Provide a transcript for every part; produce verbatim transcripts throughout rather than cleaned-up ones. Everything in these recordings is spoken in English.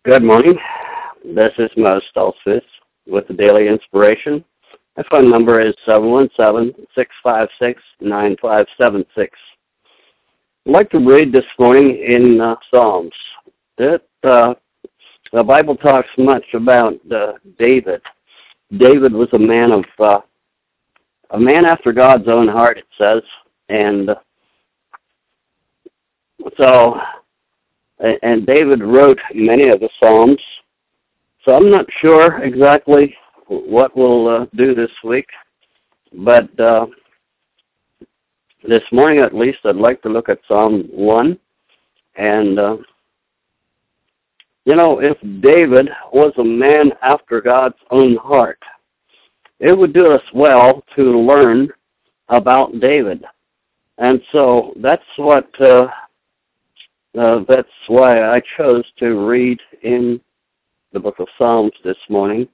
Good morning. This is Mo Stoltzfus with the Daily Inspiration. My phone number is seven one seven, six five six, nine five seven six. I'd like to read this morning in uh, Psalms. It, uh, the Bible talks much about uh, David. David was a man of uh, a man after God's own heart, it says, and uh, so. And David wrote many of the Psalms, so I'm not sure exactly what we'll uh, do this week, but uh, this morning at least I'd like to look at Psalm one. And, uh, you know, if David was a man after God's own heart, it would do us well to learn about David. And so that's what... Uh, Uh, that's why I chose to read in the book of Psalms this morning.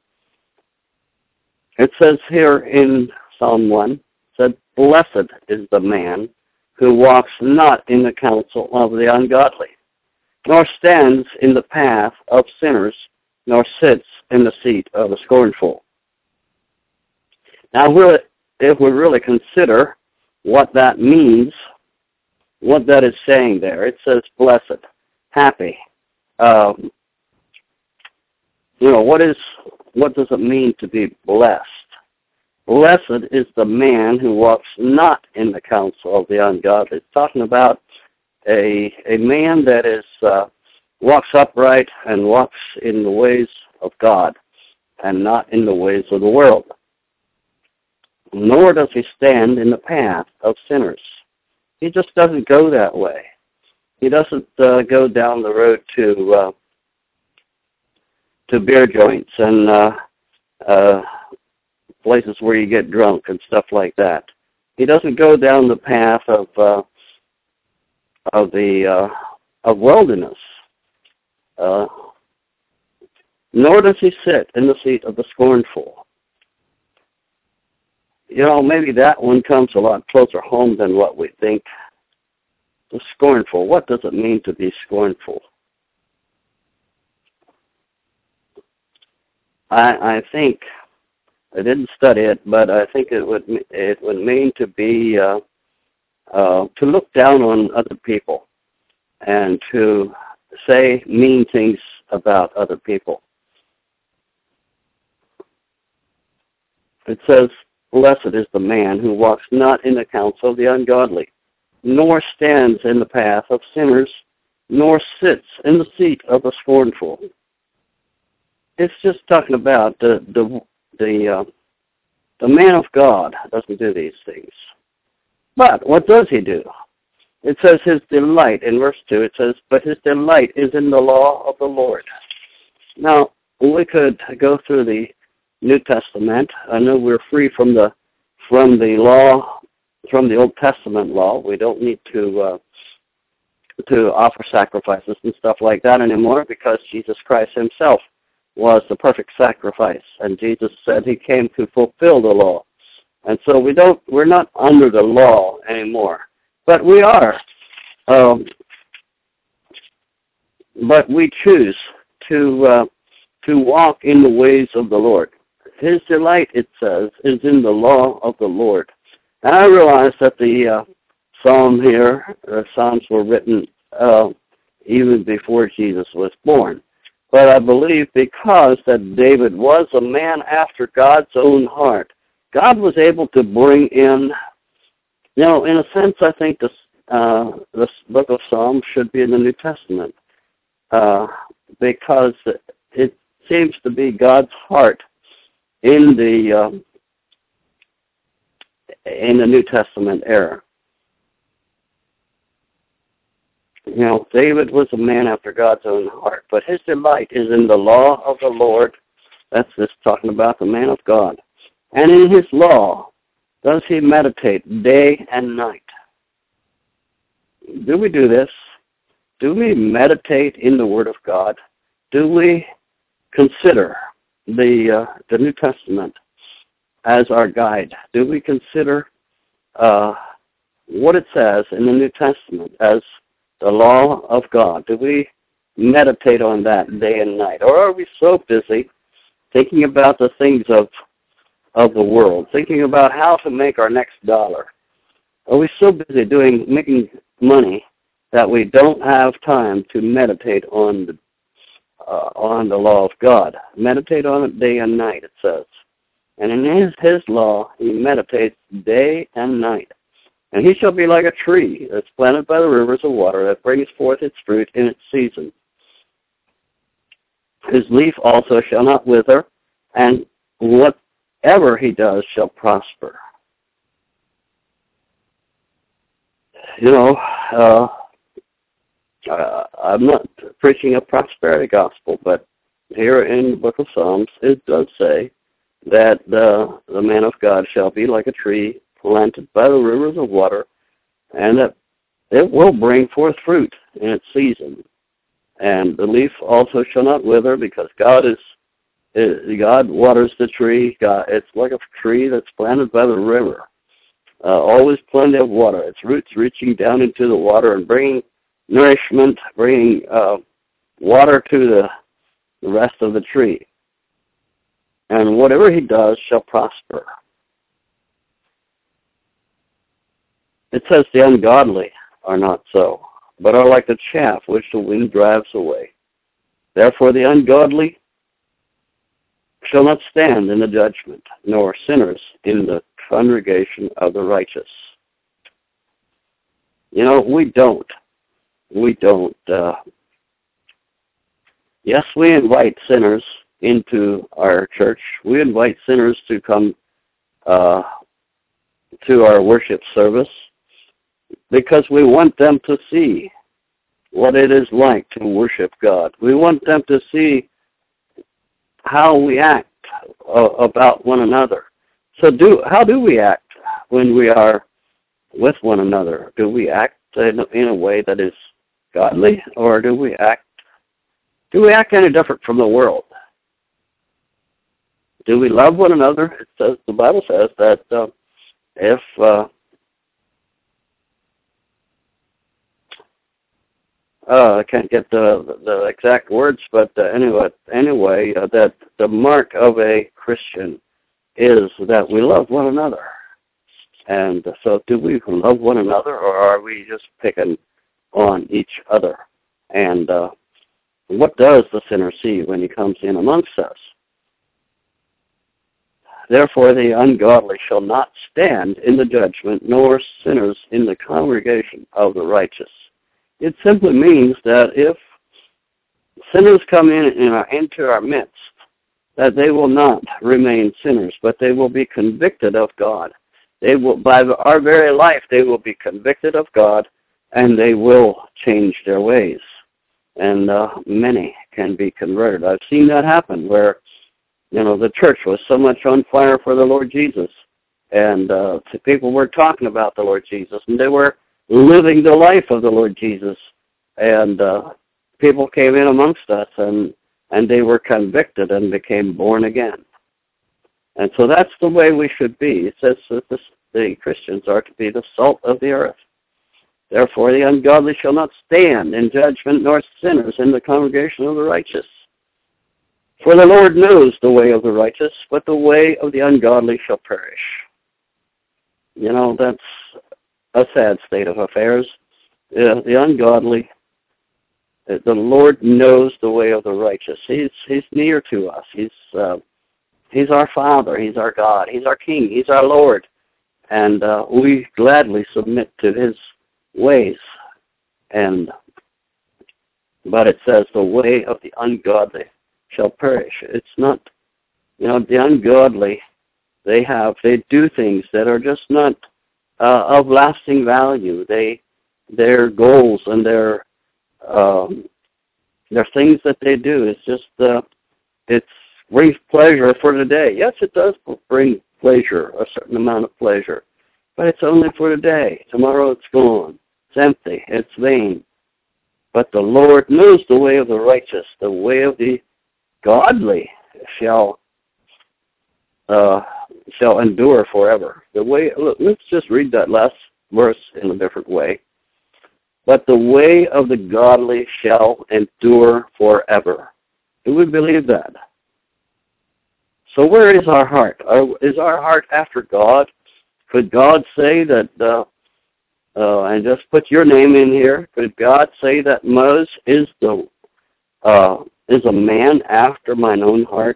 It says here in Psalm one, it said, "Blessed is the man who walks not in the counsel of the ungodly, nor stands in the path of sinners, nor sits in the seat of the scornful." Now, if we really consider what that means, what that is saying there, it says blessed, happy. Um, you know, what is what does it mean to be blessed? Blessed is the man who walks not in the counsel of the ungodly. It's talking about a a man that is uh, walks upright and walks in the ways of God and not in the ways of the world. Nor does he stand in the path of sinners. He just doesn't go that way. He doesn't uh, go down the road to uh, to beer joints and uh, uh, places where you get drunk and stuff like that. He doesn't go down the path of uh, of the uh, of worldliness. Uh, nor does he sit in the seat of the scornful. You know, maybe that one comes a lot closer home than what we think. The scornful. What does it mean to be scornful? I, I think, I didn't study it, but I think it would it would mean to be, uh, uh, to look down on other people and to say mean things about other people. It says, "Blessed is the man who walks not in the counsel of the ungodly, nor stands in the path of sinners, nor sits in the seat of the scornful." It's just talking about the the the, uh, the man of God doesn't do these things. But what does he do? It says his delight, in verse two, it says, "But his delight is in the law of the Lord." Now, we could go through the New Testament. I know we're free from the from the law, from the Old Testament law. We don't need to uh, to offer sacrifices and stuff like that anymore because Jesus Christ himself was the perfect sacrifice, and Jesus said he came to fulfill the law. And so we don't we're not under the law anymore, but we are. Um, but we choose to uh, to walk in the ways of the Lord. His delight, it says, is in the law of the Lord. And I realize that the uh, psalm here, uh, psalms were written uh, even before Jesus was born. But I believe because that David was a man after God's own heart, God was able to bring in, you know, in a sense, I think this, uh, this book of Psalms should be in the New Testament uh, because it seems to be God's heart in the uh, in the New Testament era. You know, David was a man after God's own heart, but his delight is in the law of the Lord. That's just talking about the man of God. And in his law does he meditate day and night. Do we do this? Do we meditate in the Word of God? Do we consider the uh, the New Testament as our guide? Do we consider uh, what it says in the New Testament as the law of God? Do we meditate on that day and night? Or are we so busy thinking about the things of of the world, thinking about how to make our next dollar? Are we so busy doing making money that we don't have time to meditate on the uh, on the law of God? Meditate on it day and night, it says. And in his, his law, he meditates day and night. And he shall be like a tree that's planted by the rivers of water, that brings forth its fruit in its season. His leaf also shall not wither, and whatever he does shall prosper. You know, uh, uh, I'm not preaching a prosperity gospel, but here in the book of Psalms, it does say that uh, the man of God shall be like a tree planted by the rivers of water, and that it will bring forth fruit in its season. And the leaf also shall not wither, because God is, is God waters the tree. God, it's like a tree that's planted by the river. Uh, always plenty of water. Its roots reaching down into the water and bringing nourishment, bringing uh, water to the, the rest of the tree. And whatever he does shall prosper. It says the ungodly are not so, but are like the chaff which the wind drives away. Therefore the ungodly shall not stand in the judgment, nor sinners in the congregation of the righteous. You know, we don't. We don't. Uh, yes, we invite sinners into our church. We invite sinners to come uh, to our worship service because we want them to see what it is like to worship God. We want them to see how we act uh, about one another. So do how do we act when we are with one another? Do we act in, in a way that is godly, or do we act do we act any different from the world? Do we love one another? It says, the Bible says that uh, if uh, uh, I can't get the the exact words, but uh, anyway, anyway, uh, that the mark of a Christian is that we love one another. And so, do we love one another, or are we just picking on each other? And uh, what does the sinner see when he comes in amongst us? Therefore the ungodly shall not stand in the judgment, nor sinners in the congregation of the righteous. It simply means that if sinners come in, in our, into our midst, that they will not remain sinners, but they will be convicted of God. They will, by our very life, they will be convicted of God, and they will change their ways. And uh, many can be converted. I've seen that happen where, you know, the church was so much on fire for the Lord Jesus, and uh, people were talking about the Lord Jesus, and they were living the life of the Lord Jesus, and uh, people came in amongst us, and and they were convicted and became born again. And so that's the way we should be. It says that the, the Christians are to be the salt of the earth. Therefore the ungodly shall not stand in judgment, nor sinners in the congregation of the righteous. For the Lord knows the way of the righteous, but the way of the ungodly shall perish. You know, that's a sad state of affairs. Uh, the ungodly, uh, the Lord knows the way of the righteous. He's He's near to us. He's uh, He's our Father. He's our God. He's our King. He's our Lord. And uh, we gladly submit to His ways. And but it says the way of the ungodly shall perish. It's not, you know, the ungodly, they have, they do things that are just not uh, of lasting value. They, their goals and their, um, their things that they do, it's just, uh, it's brings pleasure for today. Yes, it does bring pleasure, a certain amount of pleasure, but it's only for today. Tomorrow it's gone. It's empty. It's vain. But the Lord knows the way of the righteous, the way of the godly shall uh, shall endure forever. The way. Look, let's just read that last verse in a different way. but the way of the godly shall endure forever. Do we believe that? So where is our heart? Is our heart after God? Could God say that, uh, uh, and just put your name in here, could God say that Moses is the uh, is a man after mine own heart?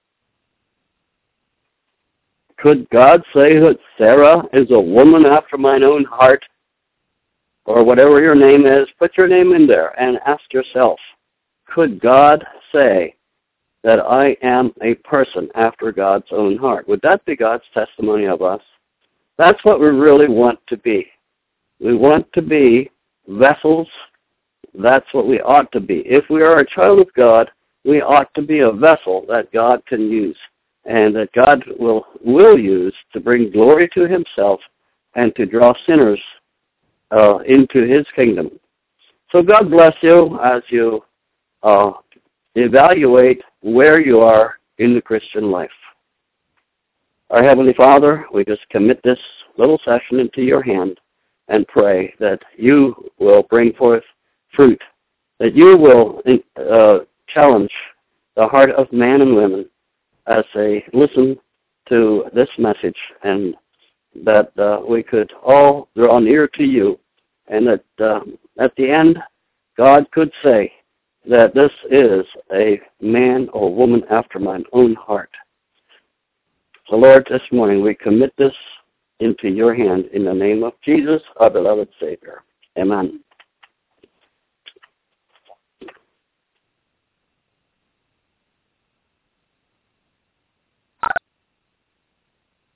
Could God say that Sarah is a woman after mine own heart? Or whatever your name is, put your name in there and ask yourself, could God say that I am a person after God's own heart? Would that be God's testimony of us? That's what we really want to be. We want to be vessels. That's what we ought to be. If we are a child of God, we ought to be a vessel that God can use and that God will, will use to bring glory to himself and to draw sinners uh, into his kingdom. So God bless you as you uh, evaluate where you are in the Christian life. Our Heavenly Father, we just commit this little session into your hand and pray that you will bring forth fruit, that you will uh, challenge the heart of man and women as they listen to this message, and that uh, we could all draw near to you, and that uh, at the end, God could say that this is a man or woman after mine own heart. So, Lord, this morning we commit this into your hand in the name of Jesus, our beloved Savior. Amen.